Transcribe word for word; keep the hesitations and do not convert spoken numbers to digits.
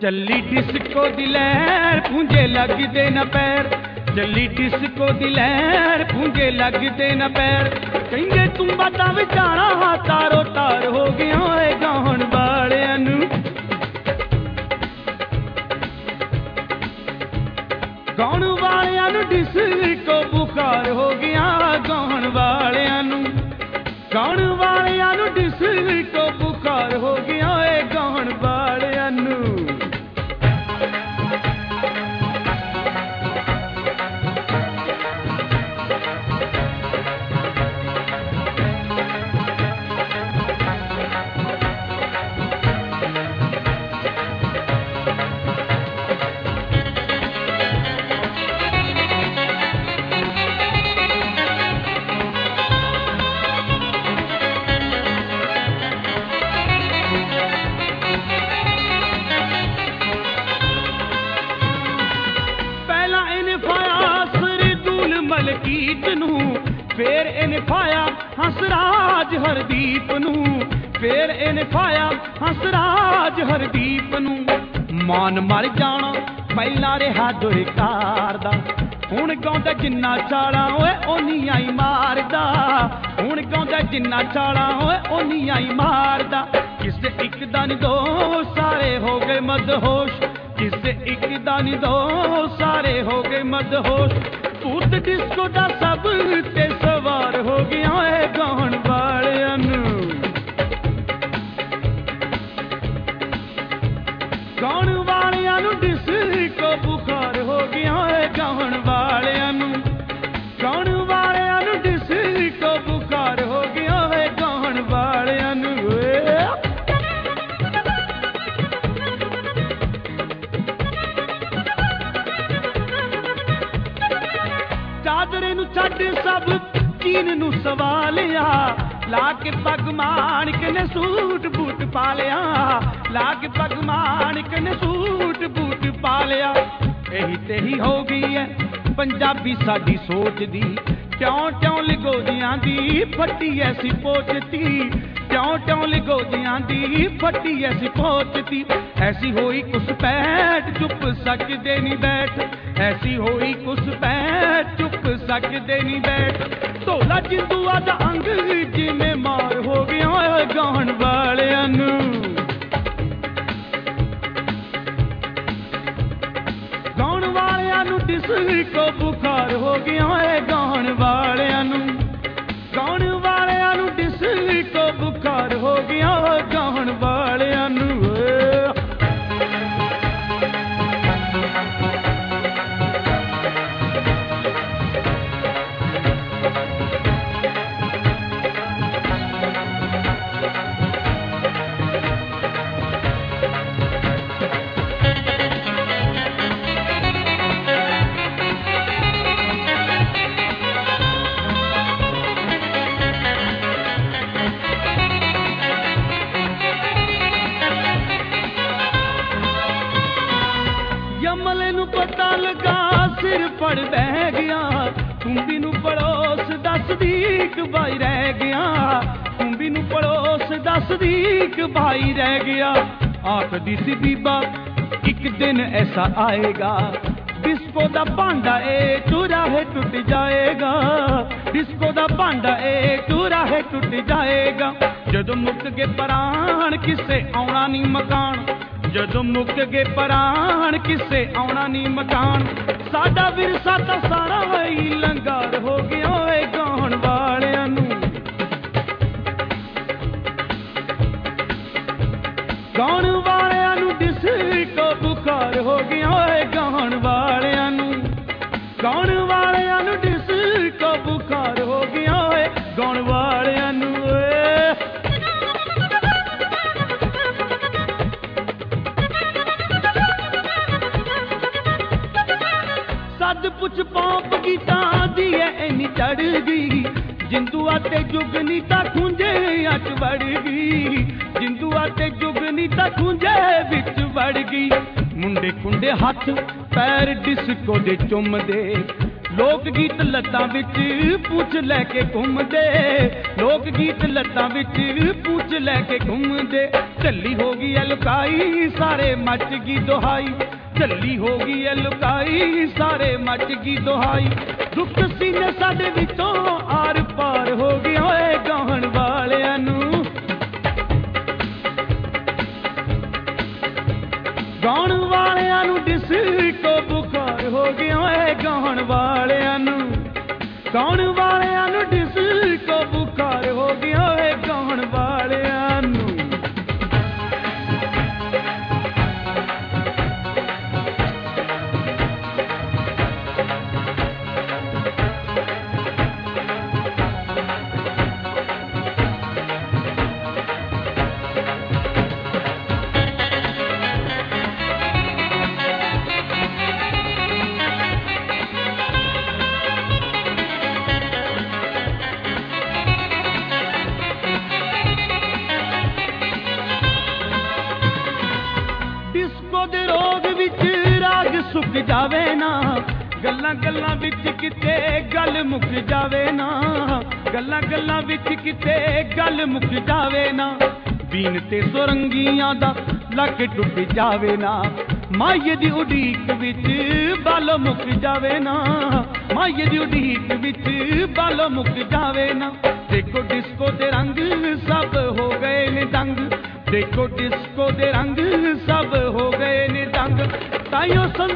ਚੱਲੀ ਡਿਸਕੋ ਦੀ ਲਹਿਰ ਪੂੰਝੇ ਲੱਗਦੇ ਨਾ ਪੈਰ, ਚੱਲੀ ਡਿਸਕੋ ਦੀ ਲਹਿਰ ਪੂੰਝੇ ਲੱਗਦੇ ਨਾ ਪੈਰ। ਕਹਿੰਦੇ ਤੂੰ ਬਾਤਾਂ ਵਿਚਾਰਾਂ ਤਾਰੋ ਤਾਰ ਹੋ ਗਿਆ ਓਏ ਗਾਉਣ ਵਾਲਿਆਂ ਨੂੰ, ਗਾਉਣ ਵਾਲਿਆਂ ਨੂੰ ਡਿਸਕੋ ਬੁਖਾਰ ਹੋ ਗਿਆ, ਗਾਉਣ ਵਾਲਿਆਂ ਨੂੰ, ਗਾਉਣ ਵਾਲਿਆਂ ਨੂੰ ਡਿਸਕੋ ਬੁਖਾਰ ਹੋ ਗਿਆ ਓਏ ਗਾਉਣ ਵਾਲਿਆਂ ਨੂੰ। ਮਲਕੀਤ ਨੂੰ ਫੇਰ ਇਹਨੇ ਫਾਇਆ ਹੰਸਰਾਜ ਹਰਦੀਪ ਨੂੰ, ਫੇਰ ਇਹਨੇ ਫਾਇਆ ਹੰਸਰਾਜ ਹਰਦੀਪ ਨੂੰ। ਮਾਨ ਮਰ ਜਾਣਾ ਪਹਿਲਾਂ ਰਿਹਾ ਦੁਰਕਾਰ ਦਾ, ਹੁਣ ਗਾਉਂਦਾ ਜਿੰਨਾ ਚਾਲਾ ਓਏ ਓਨੀਆਂ ਹੀ ਮਾਰਦਾ, ਹੁਣ ਗਾਉਂਦਾ ਜਿੰਨਾ ਚਾਲਾ ਓਏ ਓਨੀਆਂ ਹੀ ਮਾਰਦਾ। ਕਿਸੇ ਇੱਕ ਦਾ ਨੀ ਦੋ ਸਾਰੇ ਹੋ ਗਏ ਮਦਹੋਸ਼, ਕਿਸੇ ਇੱਕ ਦਾ ਨੀ ਦੋ ਸਾਰੇ ਹੋ ਗਏ ਮਦਹੋਸ਼। ਭੂਤ ਡਿਸਕੋ ਦਾ ਸਭ ਤੇ ਸਵਾਰ ਹੋ ਗਿਆ ਏ ਗਾਉਣ ਵਾਲਿਆਂ ਨੂੰ, ਗਾਉਣ ਵਾਲਿਆਂ ਨੂੰ ਡਿਸਕੋ ਬੁਖਾਰ ਹੋ ਗਿਆ ਏ ਗਾਉਣ ਵਾਲਿਆਂ ਨੂੰ, ਗਾਉਣ ਵਾਲਿਆਂ ਨੂੰ ਡਿਸਕੋ ਬੁਖਾਰ ਹੋ ਗਿਆ ਏ ਗਾਉਣ ਵਾਲਿਆਂ ਨੂੰ। ਚਾਦਰੇ ਨੂੰ ਛੱਡ ਸਭ ਚੀਨ ਨੂੰ ਸਵਾ ਲਿਆ, ਲਾ ਕੇ ਪੱਗ ਮਾਣਕ ਨੇ ਸੂਟ ਬੂਟ ਪਾ ਲਿਆ, ਲਾ ਕੇ ਪੱਗ ਮਾਣਕ ਨੇ ਸੂਟ ਬੂਟ ਪਾ ਲਿਆ। ਇਹੀ ਤੇਹੀ ਹੋ ਗਈ ਹੈ ਪੰਜਾਬੀ ਸਾਡੀ ਸੋਚ ਦੀ, ਕਿਉਂ ਕਿਉਂ ਲਿਗੋਜਿਆਂ ਦੀ ਫੱਟੀ ਐਸੀ ਪੋਚਤੀ, ਕਿਉਂ ਕਿਉਂ ਲਿਗੋਜਿਆਂ ਦੀ ਫੱਟੀ ਐਸੀ ਪੋਚਤੀ। ਐਸੀ ਹੋਈ ਕੁਸ ਪੈਟ ਚੁੱਪ ਸਕਦੇ ਨਹੀਂ ਬੈਠ, ਐਸੀ ਹੋਈ ਕੁਸ ਪੈਟ ਚੁੱਪ ਸਕਦੇ ਨਹੀਂ ਬੈਠ। ਢੋਲਾ ਜਿੰਦੂਆ ਦਾ ਅੰਗ ਜਿਵੇਂ ਮਾਰ ਹੋ ਗਿਆ ਓਏ ਗਾਉਣ ਵਾਲਿਆਂ ਨੂੰ, ਗਾਉਣ ਵਾਲਿਆਂ ਨੂੰ ਡਿਸਕੋ ਬੁਖਾਰ ਹੋ ਗਿਆ ਓਏ ਗਾਉਣ ਵਾਲਿਆਂ ਨੂੰ, ਗਾਉਣ ਵਾਲਿਆਂ ਨੂੰ ਡਿਸਕੋ ਬੁਖਾਰ ਹੋ ਗਿਆ ਓਏ ਗਾਉਣ ਵਾਲਿਆਂ ਨੂੰ। ਯਮਲੇ ਨੂੰ ਪਤਾ ਲੱਗਾ ਸਿਰ ਫੜ ਬਹਿ ਗਿਆ, ਕੁੰਬੀ ਨੂੰ ਪੜੋਸ ਦੱਸਦੀਕ ਭਾਈ ਰਹਿ ਗਿਆ, ਕੁੰਬੀ ਨੂੰ ਪੜੋਸ ਦੱਸਦੀਕ ਭਾਈ ਰਹਿ ਗਿਆ। ਆਖਦੀ ਸੀ ਬੀਬਾ ਇੱਕ ਦਿਨ ਐਸਾ ਆਏਗਾ, ਡਿਸਕੋ ਦਾ ਭਾਂਡਾ ਏ ਚੁਰਾਹੇ ਟੁੱਟ ਜਾਏਗਾ, ਡਿਸਕੋ ਦਾ ਭਾਂਡਾ ਏ ਚੁਰਾਹੇ ਟੁੱਟ ਜਾਏਗਾ। ਜਦੋਂ ਮੁੱਕ ਗਏ ਪ੍ਰਾਣ ਕਿਸੇ ਆਉਣਾ ਨਹੀਂ ਮਕਾਨ, ਜਦੋਂ ਮੁੱਕ ਗਏ ਪ੍ਰਾਣ ਕਿਸੇ ਆਉਣਾ ਨਹੀਂ ਮਕਾਨ। ਸਾਡਾ ਵਿਰਸਾ ਤਾਂ ਸਾਰਾ ਹੀ ਲੰਗਾਰ ਹੋ ਗਿਆ ਓਏ ਗਾਉਣ ਵਾਲਿਆਂ ਨੂੰ, ਗਾਉਣ ਵਾਲਿਆਂ ਨੂੰ ਡਿਸਕੋ ਬੁਖਾਰ ਹੋ ਗਿਆ ਓਏ ਗਾਉਣ ਵਾਲਿਆਂ ਨੂੰ, ਗਾਉਣ ਵਾਲਿਆਂ ਨੂੰ ਡਿਸਕੋ ਬੁਖਾਰ ਹੋ ਗਿਆ ਓਏ ਗਾਉਣ ਵਾਲਿਆਂ ਨੂੰ। ਸੱਦ ਪੁੱਛ ਪੌਂਪ ਗੀਤਾਂ ਦੀ ਐ ਇੰਨੀ ਚੜ ਗਈ, ਜਿੰਦੂਆ ਤੇ ਜੁਗਨੀ ਤਾਂ ਖੁੰਝੇ ਅੱਜ ਵੜ ਗਈ, ਜਿੰਦੂਆ ਤੇ ਜੁਗਨੀ ਤਾਂ ਖੁੰਝੇ ਵਿੱਚ ਵੜ ਗਈ। ਮੁੰਡੇ ਕੁੰਡੇ ਹੱਥ ਪੈਰ ਡਿਸਕੋ ਦੇ ਚੁੰਮਦੇ, ਲੋਕ ਗੀਤ ਲੱਤਾਂ ਵਿੱਚ ਪੂਛ ਲੈ ਕੇ ਘੁੰਮਦੇ, ਲੋਕ ਗੀਤ ਲੱਤਾਂ ਵਿੱਚ ਪੂਛ ਲੈ ਕੇ ਘੁੰਮਦੇ। ਝੱਲੀ ਹੋ ਗਈ ਐ ਲੁਕਾਈ ਸਾਰੇ ਮੱਚ ਗਈ ਦੁਹਾਈ, ਝੱਲੀ ਹੋ ਗਈ ਐ ਲੁਕਾਈ ਸਾਰੇ ਮੱਚ ਗਈ ਦੁਹਾਈ। ਦੁੱਖ ਸੀਨੇ ਸਾਡੇ ਵਿੱਚੋਂ ਆਰ ਪਾਰ ਹੋ ਗਿਆ ਓਏ ਗਾਉਣ ਵਾਲਿਆਂ ਨੂੰ, ਗਾਉਣ ਵਾਲਿਆਂ ਨੂੰ ਡਿਸਕੋ ਬੁਖਾਰ ਹੋ ਗਿਆ ਓਏ ਗਾਉਣ ਵਾਲਿਆਂ ਨੂੰ, ਗਾਉਣ ਵਾਲਿਆਂ ਨੂੰ ਡਿਸਕੋ ਬੁਖਾਰ ਹੋ ਗਿਆ ਓਏ ਗਾਉਣ ਵਾਲਿਆਂ ਨੂੰ। ਸੁੱਕ ਜਾਵੇ ਨਾ ਗੱਲਾਂ ਗੱਲਾਂ ਵਿੱਚ ਕਿਤੇ ਗੱਲ ਮੁੱਕ ਜਾਵੇ ਨਾ, ਗੱਲਾਂ ਗੱਲਾਂ ਵਿੱਚ ਕਿਤੇ ਗੱਲ ਮੁੱਕ ਜਾਵੇ ਨਾ। ਬੀਨ ਤੇ ਸੁਰੰਗੀਆਂ ਦਾ ਲੱਕ ਟੁੱਟ ਜਾਵੇ ਨਾ, ਮਾਈਏ ਦੀ ਉਡੀਕ ਵਿੱਚ ਬਲ ਮੁੱਕ ਜਾਵੇ ਨਾ, ਮਾਈਏ ਦੀ ਉਡੀਕ ਵਿੱਚ ਬਲ ਮੁੱਕ ਜਾਵੇ ਨਾ। ਦੇਖੋ ਡਿਸਕੋ ਦੇ ਰੰਗ ਸਭ ਹੋ ਗਏ ਨੇ ਦੰਗ, ਦੇਖੋ ਡਿਸਕੋ ਦੇ ਰੰਗ ਸਭ ਹੋ ਗਏ ਨੇ ਦੰਗ। ਤਾਈਓ